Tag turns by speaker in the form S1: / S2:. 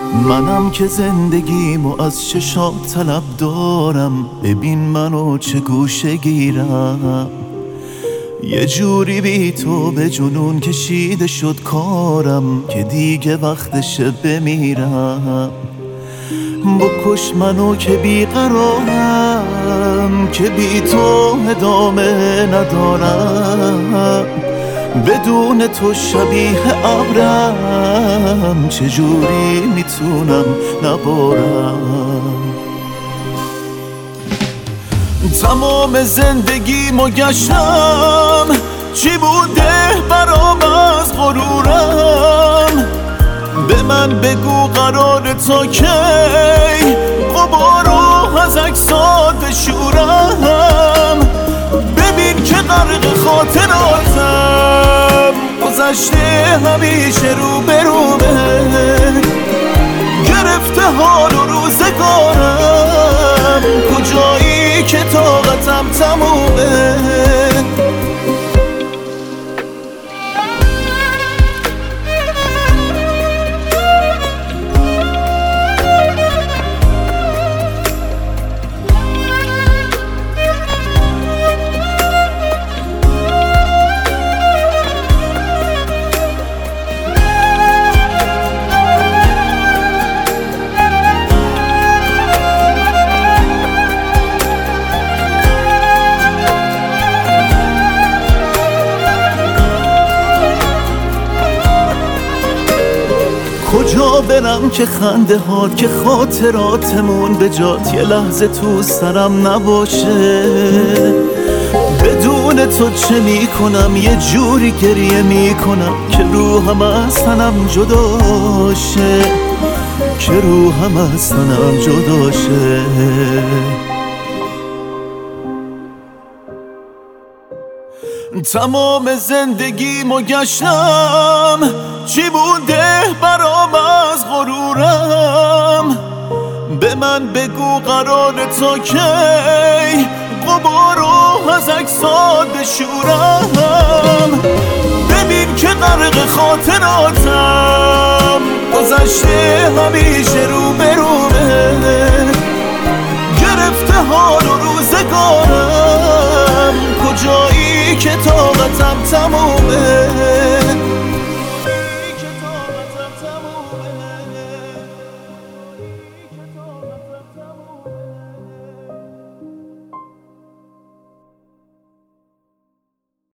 S1: منم که زندگیمو از چشات طلب دارم، ببین منو چه گوشه گیرم. یه جوری بی تو به جنون کشیده شد کارم، که دیگه وقتشه بمیرم. بکش منو که بیقرارم، که بی تو ادامه ندارم. بدون تو شبیه ابرم، چجوری میتونم نبارم. تمام زندگیمو گشتم، چی بوده برام از غرورم. به من بگو قرار تا کی غبارو از عکسات بشورم. ببین که غرق خاطراتم، گذشته همیشه رو برومه. گرفته حال و روزگارم، کجایی که طاقتم تمومه. کجا برم که خنده هات، که خاطراتمون به جات یه لحظه تو سرم نباشه. بدون تو چه میکنم، یه جوری گریه میکنم که روحم از تنم جداشه، که روحم از تنم جداشه. تمام زندگیمو گشتم، چی بوده برام از غرورم. به من بگو قرار تا کی غبارو از عکسات بشورم. ببین که غرق خاطراتم، گذشته همیشه رو برومه. گرفته حال و روزگارم، کجایی که طاقتم تمومه.